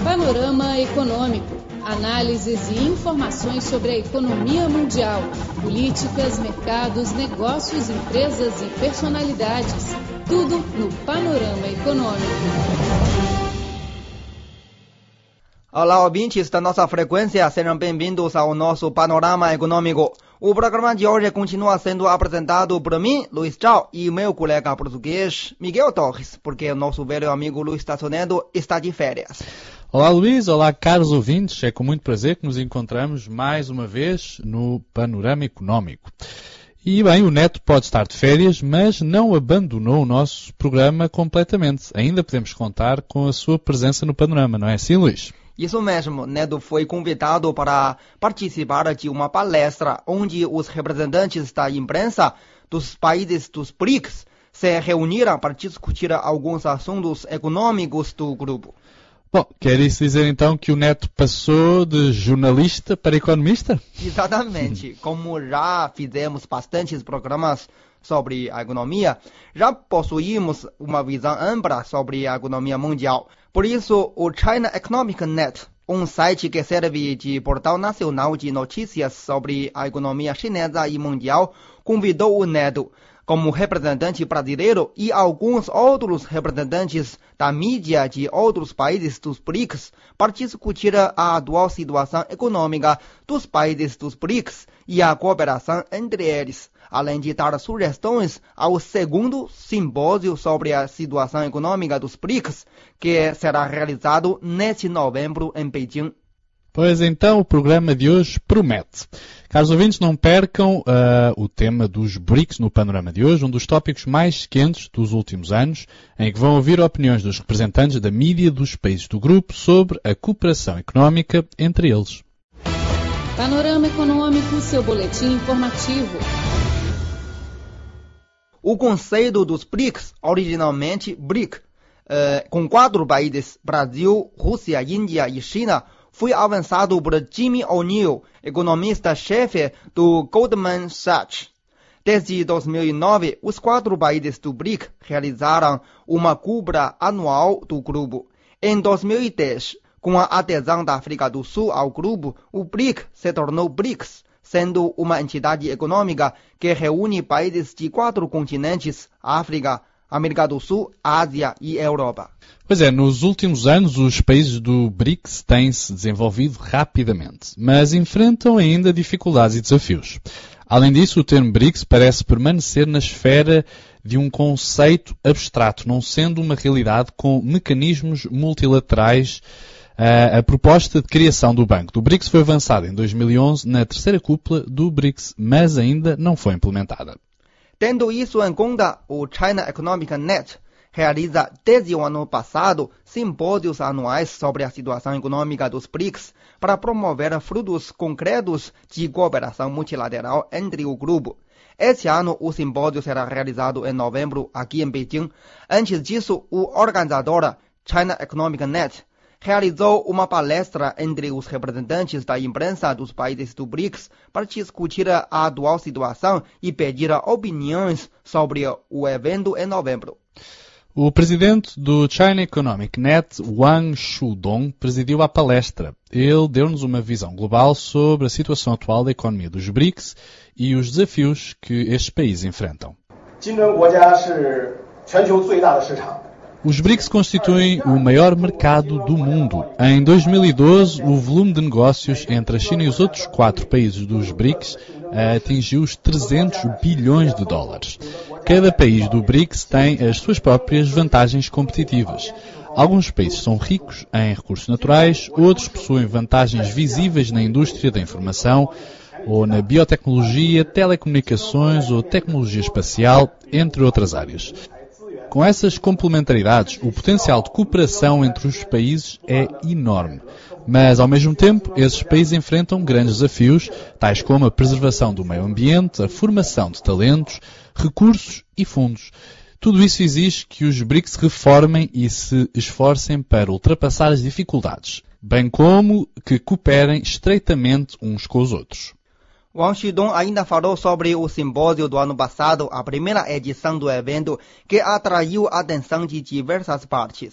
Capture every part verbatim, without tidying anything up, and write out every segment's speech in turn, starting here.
Panorama Econômico. Análises e informações sobre a economia mundial, políticas, mercados, negócios, empresas e personalidades. Tudo no Panorama Econômico. Olá, ouvintes da nossa frequência, sejam bem-vindos ao nosso Panorama Econômico. O programa de hoje continua sendo apresentado por mim, Luiz Zhao, e meu colega português, Miguel Torres, porque o nosso velho amigo Luiz Tassonedo está de férias. Olá, Luiz. Olá, caros ouvintes. É com muito prazer que nos encontramos mais uma vez no Panorama Econômico. E bem, o Neto pode estar de férias, mas não abandonou o nosso programa completamente. Ainda podemos contar com a sua presença no Panorama, não é assim, Luiz? Isso mesmo, Neto foi convidado para participar de uma palestra onde os representantes da imprensa dos países dos B R I C S se reuniram para discutir alguns assuntos econômicos do grupo. Bom, quer isso dizer então que o Neto passou de jornalista para economista? Exatamente. Como já fizemos bastantes programas sobre a economia, já possuímos uma visão ampla sobre a economia mundial. Por isso, o China Economic Net, um site que serve de portal nacional de notícias sobre a economia chinesa e mundial, convidou o Neto como representante brasileiro e alguns outros representantes da mídia de outros países dos B R I C S para discutir a atual situação econômica dos países dos B R I C S e a cooperação entre eles, além de dar sugestões ao segundo simpósio sobre a situação econômica dos B R I C S, que será realizado neste novembro em Beijing. Pois então, o programa de hoje promete. Caros ouvintes, não percam uh, o tema dos B R I C S no panorama de hoje, um dos tópicos mais quentes dos últimos anos, em que vão ouvir opiniões dos representantes da mídia dos países do grupo sobre a cooperação económica entre eles. Panorama Econômico, seu boletim informativo. O conceito dos B R I C S, originalmente B R I C, uh, com quatro países, Brasil, Rússia, Índia e China, foi avançado por Jimmy O'Neill, economista-chefe do Goldman Sachs. Desde dois mil e nove, os quatro países do B R I C realizaram uma cúpula anual do grupo. Em dois mil e dez, com a adesão da África do Sul ao grupo, o B R I C se tornou B R I C S, sendo uma entidade econômica que reúne países de quatro continentes: África, América do Sul, Ásia e Europa. Pois é, nos últimos anos os países do B R I C S têm-se desenvolvido rapidamente, mas enfrentam ainda dificuldades e desafios. Além disso, o termo B R I C S parece permanecer na esfera de um conceito abstrato, não sendo uma realidade com mecanismos multilaterais. A, a proposta de criação do Banco do B R I C S foi avançada em dois mil e onze na terceira cúpula do B R I C S, mas ainda não foi implementada. Tendo isso em conta, o China Economic Net realiza desde o ano passado simpósios anuais sobre a situação econômica dos B R I C S para promover frutos concretos de cooperação multilateral entre o grupo. Este ano, o simpósio será realizado em novembro aqui em Beijing. Antes disso, o organizador China Economic Net realizou uma palestra entre os representantes da imprensa dos países do B R I C S para discutir a atual situação e pedir opiniões sobre o evento em novembro. O presidente do China Economic Net, Wang Shudong, presidiu a palestra. Ele deu-nos uma visão global sobre a situação atual da economia dos B R I C S e os desafios que estes países enfrentam. Os B R I C S constituem o maior mercado do mundo. Em dois mil e doze, o volume de negócios entre a China e os outros quatro países dos B R I C S atingiu os trezentos bilhões de dólares. Cada país do B R I C S tem as suas próprias vantagens competitivas. Alguns países são ricos em recursos naturais, outros possuem vantagens visíveis na indústria da informação, ou na biotecnologia, telecomunicações ou tecnologia espacial, entre outras áreas. Com essas complementaridades, o potencial de cooperação entre os países é enorme. Mas, ao mesmo tempo, esses países enfrentam grandes desafios, tais como a preservação do meio ambiente, a formação de talentos, recursos e fundos. Tudo isso exige que os B R I C S reformem e se esforcem para ultrapassar as dificuldades, bem como que cooperem estreitamente uns com os outros. Wang Shudong ainda falou sobre o simpósio do ano passado, a primeira edição do evento, que atraiu a atenção de diversas partes.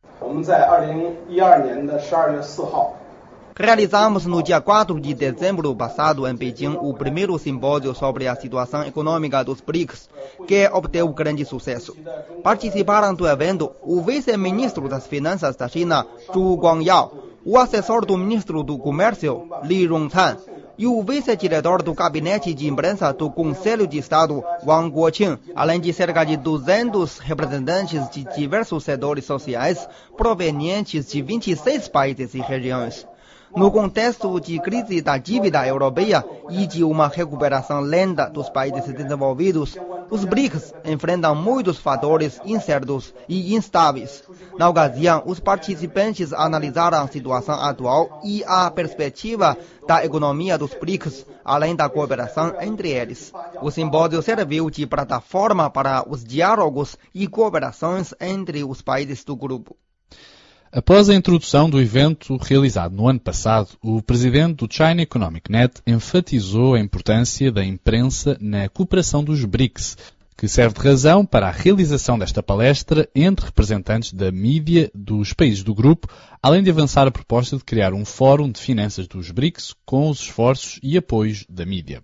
Realizamos no dia quatro de dezembro passado em Beijing o primeiro simpósio sobre a situação econômica dos B R I C S, que obteve grande sucesso. Participaram do evento o vice-ministro das Finanças da China, Zhu Guangyao, o assessor do ministro do Comércio, Li Rongcan, e o vice-diretor do Gabinete de Imprensa do Conselho de Estado, Wang Guoqing, além de cerca de duzentos representantes de diversos setores sociais provenientes de vinte e seis países e regiões. No contexto de crise da dívida europeia e de uma recuperação lenta dos países desenvolvidos, os B R I C S enfrentam muitos fatores incertos e instáveis. Na ocasião, os participantes analisaram a situação atual e a perspectiva da economia dos B R I C S, além da cooperação entre eles. O simpósio serviu de plataforma para os diálogos e cooperações entre os países do grupo. Após a introdução do evento realizado no ano passado, o presidente do China Economic Net enfatizou a importância da imprensa na cooperação dos B R I C S, que serve de razão para a realização desta palestra entre representantes da mídia dos países do grupo, além de avançar a proposta de criar um fórum de finanças dos B R I C S com os esforços e apoios da mídia.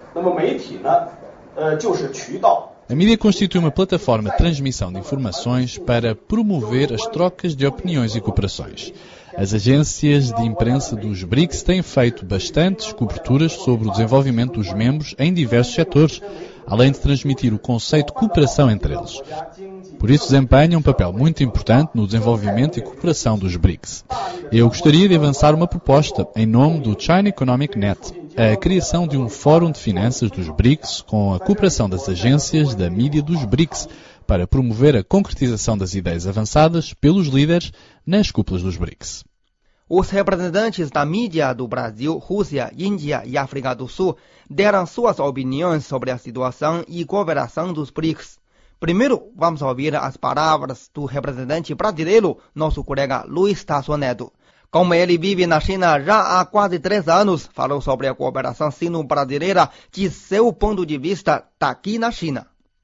A mídia constitui uma plataforma de transmissão de informações para promover as trocas de opiniões e cooperações. As agências de imprensa dos B R I C S têm feito bastantes coberturas sobre o desenvolvimento dos membros em diversos setores, além de transmitir o conceito de cooperação entre eles. Por isso desempenham um papel muito importante no desenvolvimento e cooperação dos B R I C S. Eu gostaria de avançar uma proposta em nome do China Economic Net, a criação de um fórum de finanças dos B R I C S com a cooperação das agências da mídia dos B R I C S para promover a concretização das ideias avançadas pelos líderes nas cúpulas dos B R I C S. Os representantes da mídia do Brasil, Rússia, Índia e África do Sul deram suas opiniões sobre a situação e cooperação dos B R I C S. Primeiro, vamos ouvir as palavras do representante brasileiro, nosso colega Luiz Tasso Neto. Como ele vive na China já há quase três anos, falou sobre a cooperação sino-brasileira de seu ponto de vista daqui na China.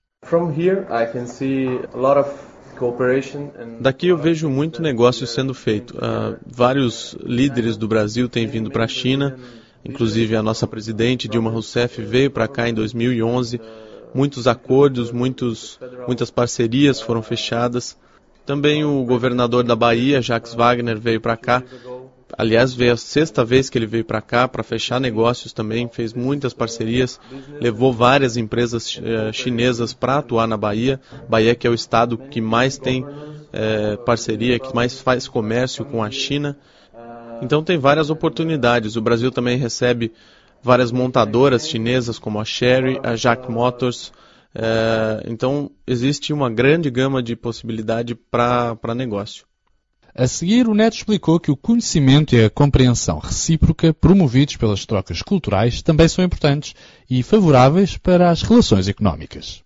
Daqui eu vejo muito negócio sendo feito. Uh, vários líderes do Brasil têm vindo para a China, inclusive a nossa presidente Dilma Rousseff veio para cá em dois mil e onze. Muitos acordos, muitos, muitas parcerias foram fechadas. Também o governador da Bahia, Jacques Wagner, veio para cá. Aliás, veio a sexta vez que ele veio para cá para fechar negócios também, fez muitas parcerias, levou várias empresas uh, chinesas para atuar na Bahia. Bahia que é o estado que mais tem uh, parceria, que mais faz comércio com a China. Então tem várias oportunidades. O Brasil também recebe várias montadoras chinesas como a Chery, a Jack Motors. Uh, então existe uma grande gama de possibilidade para negócio. A seguir, o Neto explicou que o conhecimento e a compreensão recíproca promovidos pelas trocas culturais também são importantes e favoráveis para as relações económicas.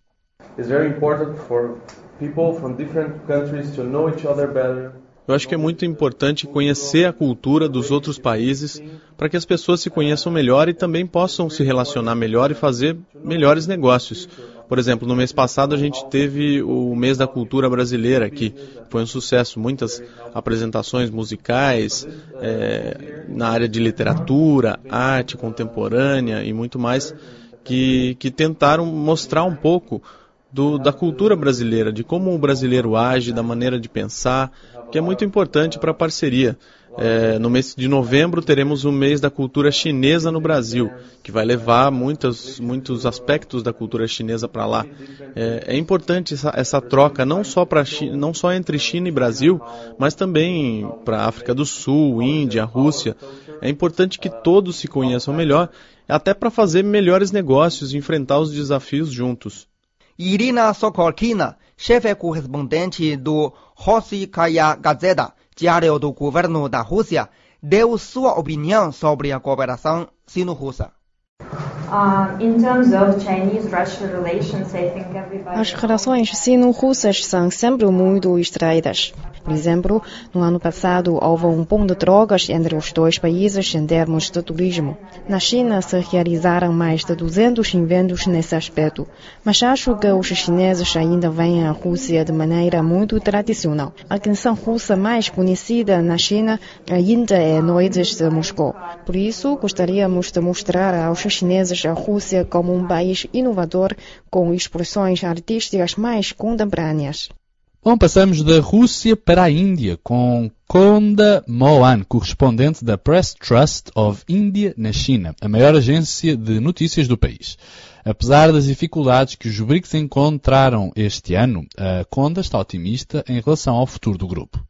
Eu acho que é muito importante conhecer a cultura dos outros países para que as pessoas se conheçam melhor e também possam se relacionar melhor e fazer melhores negócios. Por exemplo, no mês passado a gente teve o mês da cultura brasileira, que foi um sucesso, muitas apresentações musicais é, na área de literatura, arte contemporânea e muito mais, que, que tentaram mostrar um pouco do, da cultura brasileira, de como o brasileiro age, da maneira de pensar, que é muito importante para a parceria. É, no mês de novembro teremos o mês da cultura chinesa no Brasil, que vai levar muitos, muitos aspectos da cultura chinesa para lá. É, é importante essa, essa troca, não só, pra, não só entre China e Brasil, mas também para a África do Sul, Índia, Rússia. É importante que todos se conheçam melhor, até para fazer melhores negócios e enfrentar os desafios juntos. Irina Sokolkina, chefe correspondente do Rossiyskaya Gazeta, diário do governo da Rússia, deu sua opinião sobre a cooperação sino-russa. As relações sino-russas são sempre muito estreitas. Por exemplo, no ano passado houve um boom de drogas entre os dois países em termos de turismo. Na China se realizaram mais de duzentos eventos nesse aspecto, mas acho que os chineses ainda veem a Rússia de maneira muito tradicional. A canção russa mais conhecida na China ainda é Noites de Moscou. Por isso, gostaríamos de mostrar aos chineses a Rússia como um país inovador com expressões artísticas mais contemporâneas. Bom, passamos da Rússia para a Índia, com Konda Mohan, correspondente da Press Trust of India na China, a maior agência de notícias do país. Apesar das dificuldades que os BRICS encontraram este ano, a Konda está otimista em relação ao futuro do grupo.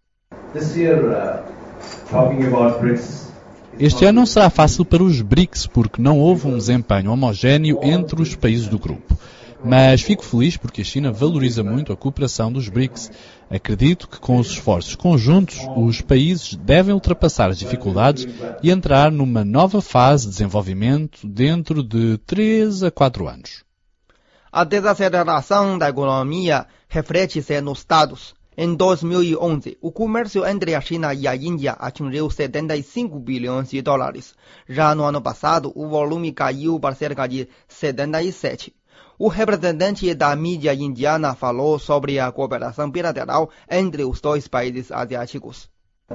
Este ano não será fácil para os BRICS, porque não houve um desempenho homogéneo entre os países do grupo. Mas fico feliz porque a China valoriza muito a cooperação dos BRICS. Acredito que com os esforços conjuntos, os países devem ultrapassar as dificuldades e entrar numa nova fase de desenvolvimento dentro de três a quatro anos. A desaceleração da economia reflete-se nos dados. Em dois mil e onze, o comércio entre a China e a Índia atingiu setenta e cinco bilhões de dólares. Já no ano passado, o volume caiu para cerca de setenta e sete. O representante da mídia indiana falou sobre a cooperação bilateral entre os dois países asiáticos.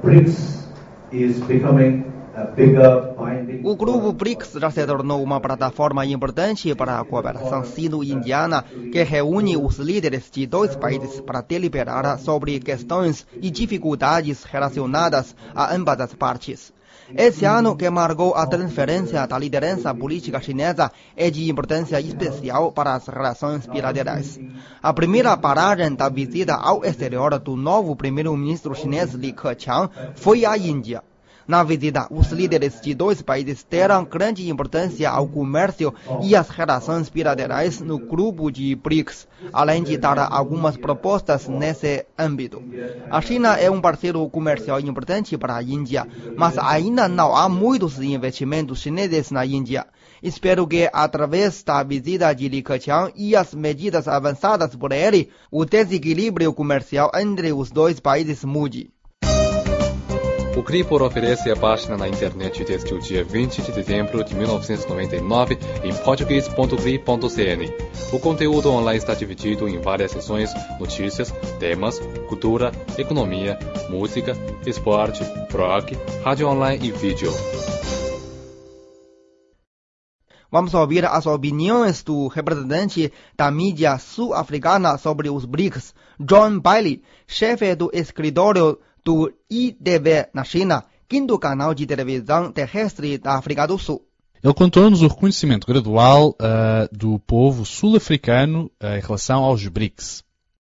O grupo BRICS já se tornou uma plataforma importante para a cooperação sino-indiana que reúne os líderes de dois países para deliberar sobre questões e dificuldades relacionadas a ambas as partes. Esse ano, que marcou a transferência da liderança política chinesa, é de importância especial para as relações bilaterais. A primeira paragem da visita ao exterior do novo primeiro-ministro chinês Li Keqiang foi à Índia. Na visita, os líderes de dois países deram grande importância ao comércio e às relações bilaterais no grupo de BRICS, além de dar algumas propostas nesse âmbito. A China é um parceiro comercial importante para a Índia, mas ainda não há muitos investimentos chineses na Índia. Espero que, através da visita de Li Keqiang e as medidas avançadas por ele, o desequilíbrio comercial entre os dois países mude. O Cripor oferece a página na internet desde o dia vinte de dezembro de mil novecentos e noventa e nove em português ponto cri ponto cn. O conteúdo online está dividido em várias seções: notícias, temas, cultura, economia, música, esporte, rock, rádio online e vídeo. Vamos ouvir as opiniões do representante da mídia sul-africana sobre os BRICS, John Bailey, chefe do escritório do I D V na China, quinto canal de televisão terrestre da África do Sul. Ele contou-nos o reconhecimento gradual uh, do povo sul-africano uh, em relação aos BRICS.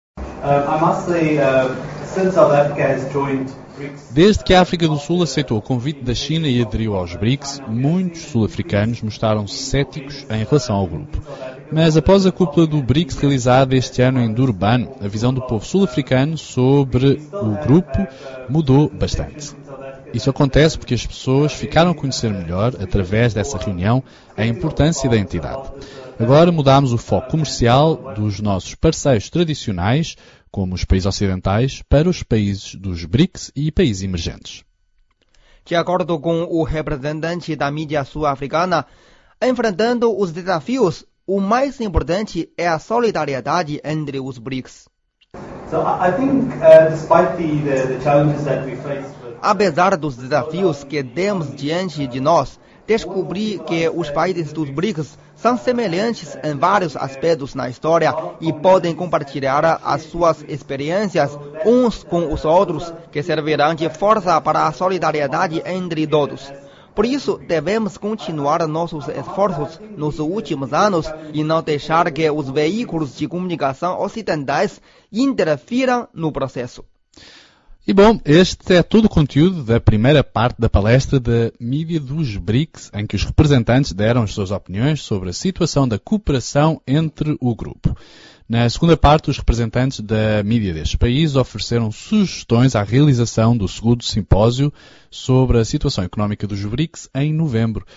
Desde que a África do Sul aceitou o convite da China e aderiu aos BRICS, muitos sul-africanos mostraram-se céticos em relação ao grupo. Mas após a cúpula do BRICS realizada este ano em Durban, a visão do povo sul-africano sobre o grupo mudou bastante. Isso acontece porque as pessoas ficaram a conhecer melhor, através dessa reunião, a importância da entidade. Agora mudamos o foco comercial dos nossos parceiros tradicionais, como os países ocidentais, para os países dos BRICS e países emergentes. De acordo com o representante da mídia sul-africana, enfrentando os desafios, o mais importante é a solidariedade entre os BRICS. So, I think, uh, despite the, the, the challenges that we face with... Apesar dos desafios que temos diante de nós, descobri que os países dos BRICS são semelhantes em vários aspectos na história e podem compartilhar as suas experiências uns com os outros, que servirão de força para a solidariedade entre todos. Por isso, devemos continuar nossos esforços nos últimos anos e não deixar que os veículos de comunicação ocidentais interfiram no processo. E bom, este é todo o conteúdo da primeira parte da palestra da mídia dos BRICS, em que os representantes deram as suas opiniões sobre a situação da cooperação entre o grupo. Na segunda parte, os representantes da mídia destes países ofereceram sugestões à realização do segundo simpósio sobre a situação económica dos BRICS em novembro.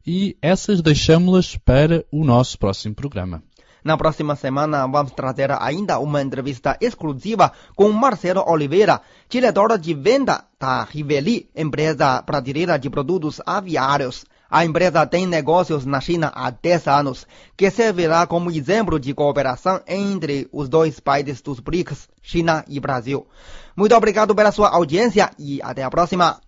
e essas deixamos-las para o nosso próximo programa. Na próxima semana vamos trazer ainda uma entrevista exclusiva com Marcelo Oliveira, diretor de venda da Riveli, empresa brasileira de produtos aviários. A empresa tem negócios na China há dez anos, que servirá como exemplo de cooperação entre os dois países dos B R I C S, China e Brasil. Muito obrigado pela sua audiência e até a próxima.